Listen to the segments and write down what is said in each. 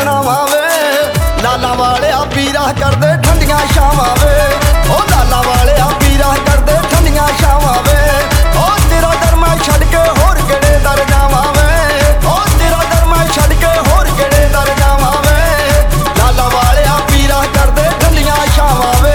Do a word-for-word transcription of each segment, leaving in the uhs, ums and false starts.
खड़ावां वे। लाला वालिया पीरा करदे ठंडियां छावां वे। ओ लाला वालिया पीरा करदे ठंडियां छावां वे। ओ तेरा दर मैं छड़ के होर किहड़े दर जावां वे। ओ तेरा दर मैं छड़ के होर किहड़े दर जावां वे। लाला वालिया पीरा करदे ठंडियां छावां वे।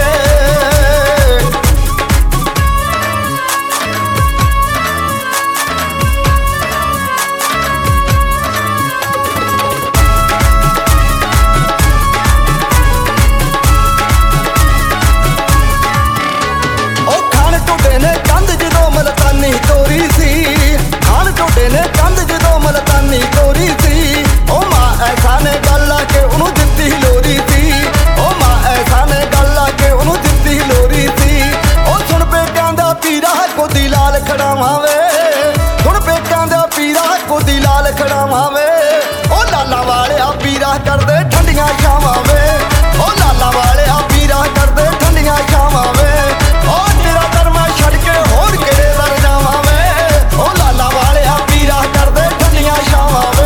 मलतानी तोरी सी खान टोडे ने कंध जदों मलतानी तोरी सी। ओ मां ऐसा ने गल आके उन्हों दित्ती लोरी सी। ओ मां ऐसा ने गल आके उन्हों दित्ती लोरी सी। ओ सुन पेटियां दा पीरा कोदी लाल खड़ावां वे। सुन पेटियां दा पीरा कोदी लाल खड़ावां वे। ओ लाला वालिया पीरा करदे ठंडियां छावां वे। ओ लाला वालिया पीरा करदे ठंडियां छावां वे। ओ तेरा दर मैं छड़ के होर किहड़े दर जावां वे। ओ लाला वालिया पीरा करदे ठंडियां छावां वे।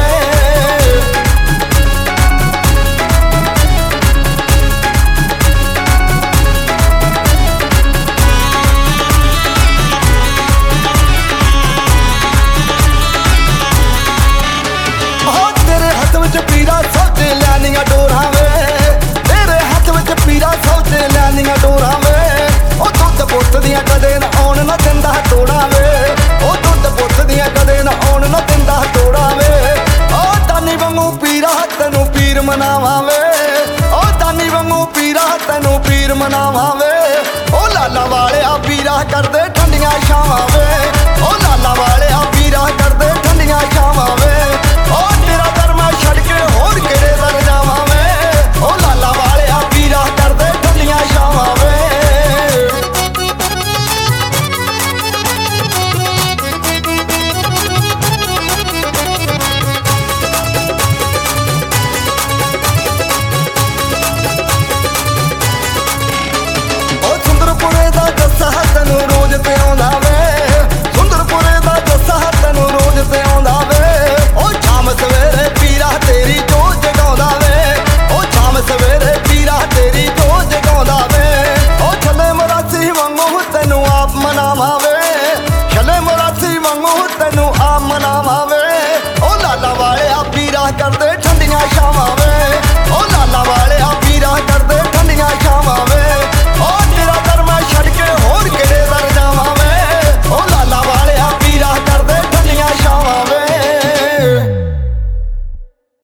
ओ तेरे हत्थ विच पीरा सौदे लैनियां डोरां वे। तेरे हत्थ विच पीरा सौदे लैनियां डोरां वे। ओ दुद्ध पुत्त दियां कदे ना आउण ना दिंदा टोड़ा वे। ओ दुद्ध पुत्त दियां कदे ना आउण ना दिंदा टोड़ा वे। ओ दानी वांगू पीरा तैनू पीर मनावां वे। ओ दानी वांगू पीरा तैनू पीर मनावां वे। ओ लाला वालिया पीरा करदे ठंडियां छावां वे।